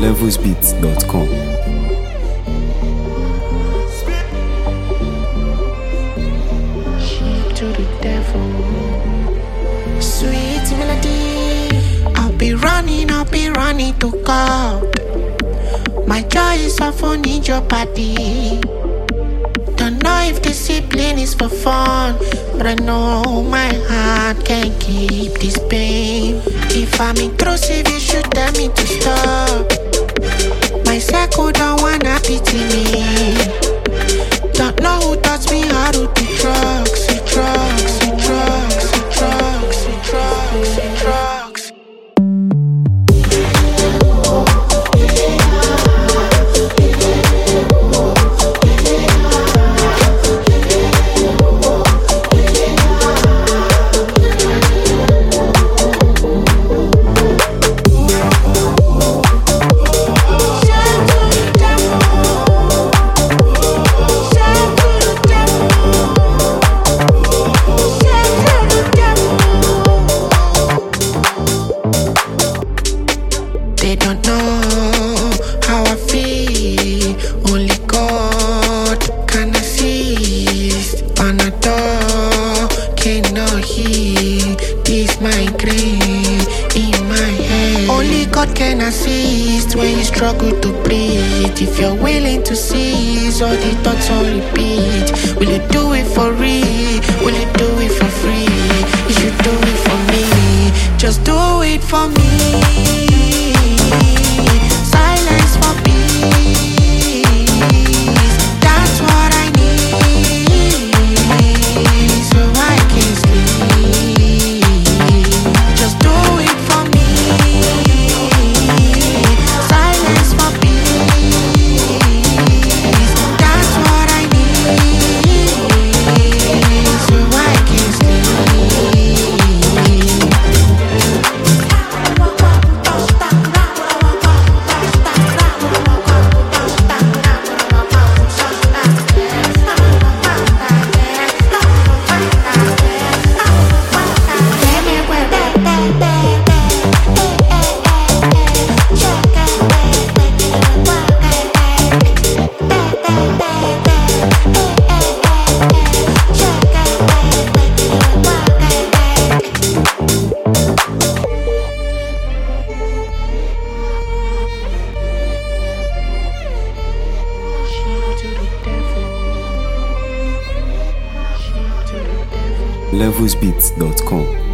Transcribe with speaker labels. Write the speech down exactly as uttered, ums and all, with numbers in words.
Speaker 1: levels beats dot com.
Speaker 2: To the devil, sweet melody. I'll be running, I'll be running to God. My joy is often need your body. Don't know if discipline is for fun, but I know my heart can't keep this pain. If I'm intrusive, you should tell me to stop. My circle don't wanna pity me. Don't know who taught me how to do drugs, do drugs, do drugs, do drugs, do drugs, do drugs. They don't know how I feel. Only God can assist. Panadol cannot heal this migraine in my head. Only God can assist when you struggle to breathe. If you're willing to cease all the thoughts on repeat, will you do it for real? Will you do it for free? You should do it for me. Just do it for me. Silence for peace. That's what I need, so I can sleep. Just do it for me. Silence for peace. That's what I need, so I can sleep.
Speaker 1: levels beats dot com.